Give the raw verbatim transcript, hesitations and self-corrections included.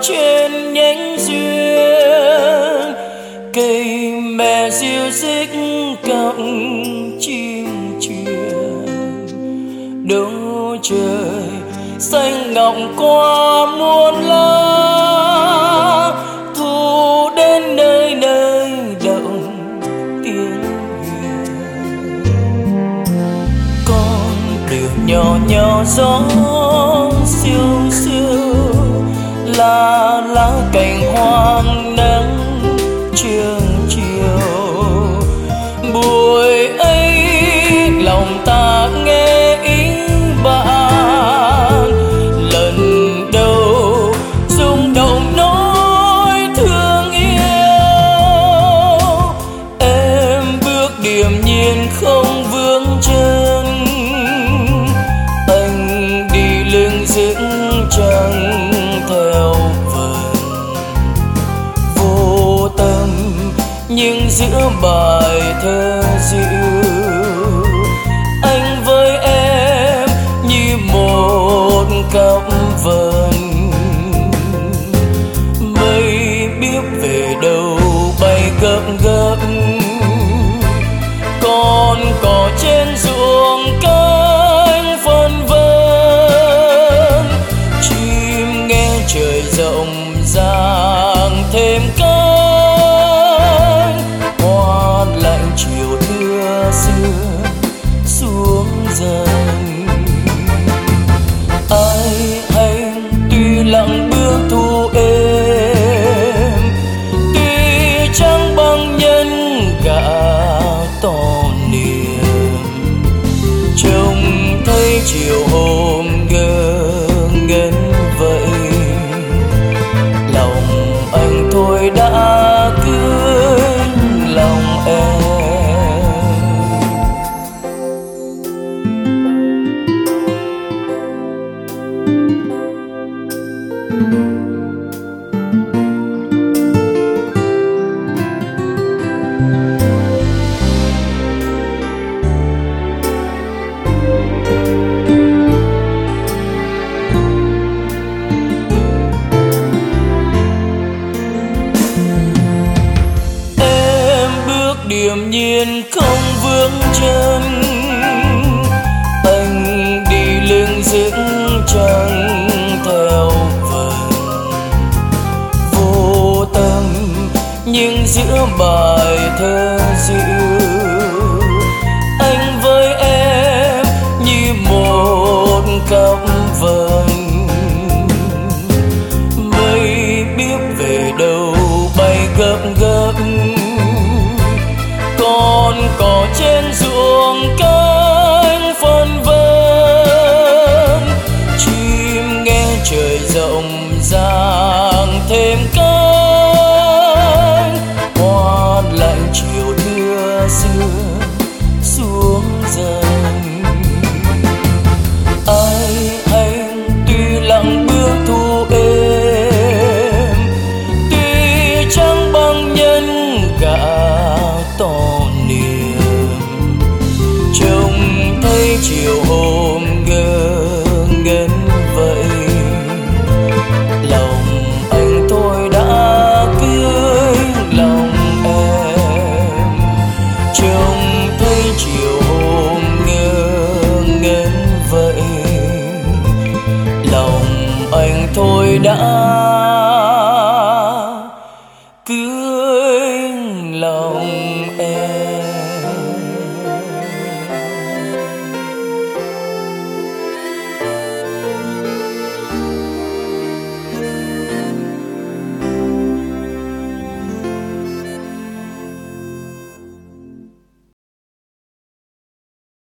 trên nhánh duyên, cây mẹ diêu dích cọng chim truyền. Đâu trời xanh ngọc qua muôn lá, thu đến nơi nơi động tiếng hiền. Con đường nhỏ nhỏ gió siêu siêu, là lá cành hoang nắng trường chiều. Buổi ấy lòng ta nghe ý bạn, lần đầu rung động nỗi thương yêu. Em bước điềm nhiên không vướng chân, anh đi lưng dững chẳng theo vần. Vô tâm nhưng giữa bài thơ dịu, anh với em như một cặp vần. Mây biết về đâu bay gấp gấp, con cỏ trên ruộng cánh phân vân. Chim nghe trời rộng ràng thêm cánh, hoa lạnh chiều thưa xưa xuống dần. Ai anh tuy lặng bước thu êm, tuy chẳng bằng nhân gà to niềm. Trông thấy chiều hôm ngơ ngẩn vậy, lòng anh thôi đã cưới lòng em. Điềm nhiên không vướng chân, anh đi lưng dững chẳng theo vần. Vô tâm nhưng giữa bài thơ dịu, anh với em như một cặp vần. Mây biết về đâu bay gấp gấp, con cỏ trên ruộng cánh phân vân. Chim nghe trời rộng ràng thêm cánh, hoa lạnh chiều thưa xưa xuống dần. Ai anh tuy lặng bước thu êm, tuy chẳng bằng nhân gà to niềm. Trông thấy chiều hôm ngơ ngẩn vậy, lòng anh thôi đã cưới lòng em. Trông thấy chiều hôm ngơ ngẩn vậy, lòng anh thôi đã